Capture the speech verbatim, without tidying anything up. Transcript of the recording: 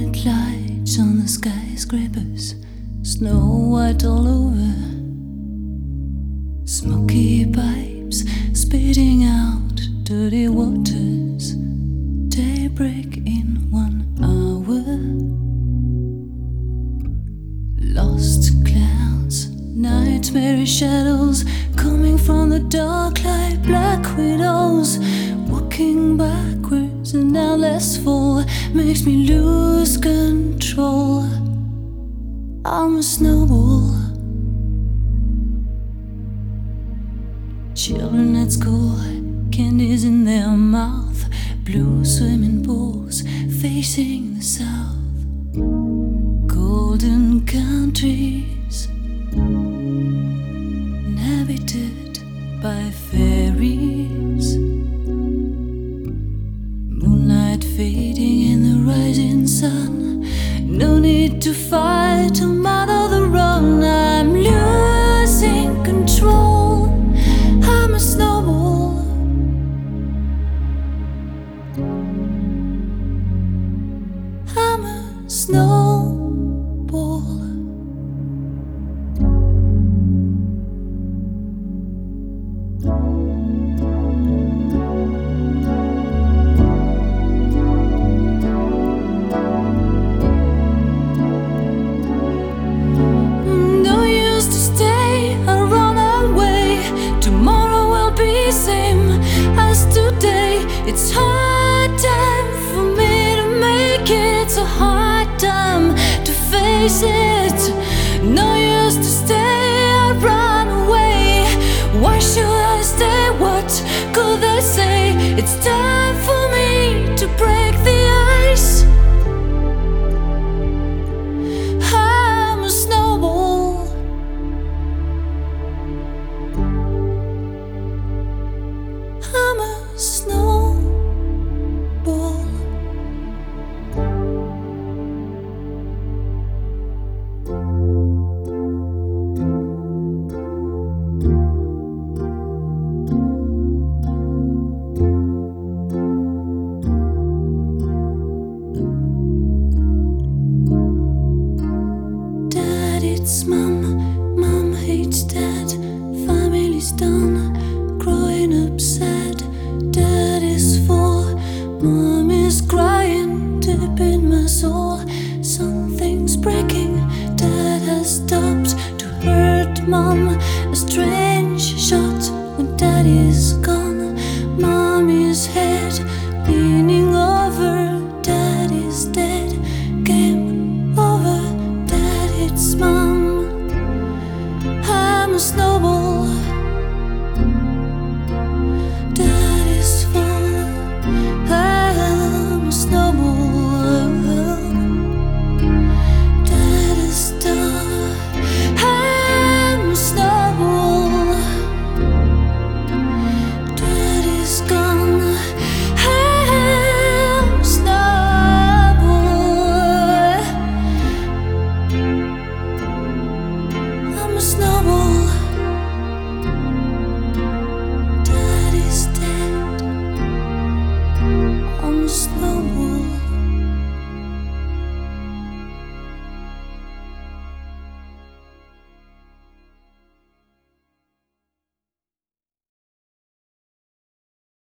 Red lights on the skyscrapers, snow white all over. Smoky pipes spitting out dirty waters. Daybreak in one hour. Lost clouds, nightmare shadows coming from the dark like black widows. Walking backwards and now less fall makes me lose control. I'm a snowball. Children at school, candies in their mouth, blue swimming pools facing the south. Golden countries inhabited by fairies. Moonlight fading in the rising sun. No need to fight to mother the run. I'm losing control. I'm a snowball. I'm a snowball. No use to stay, I run away. Tomorrow will be same as today. It's hard time for me to make it. It's a hard time to face it. No use to stay, I run away. Why should I stay? What could they say? It's time for me to break the ice. I'm a snowball. I'm a snowball. Dad, it's mom, mom hates dad. Family's done, growing up sad. Dad is full, mom is crying, deep in my soul. Something's breaking, dad has stopped to hurt mom. A strange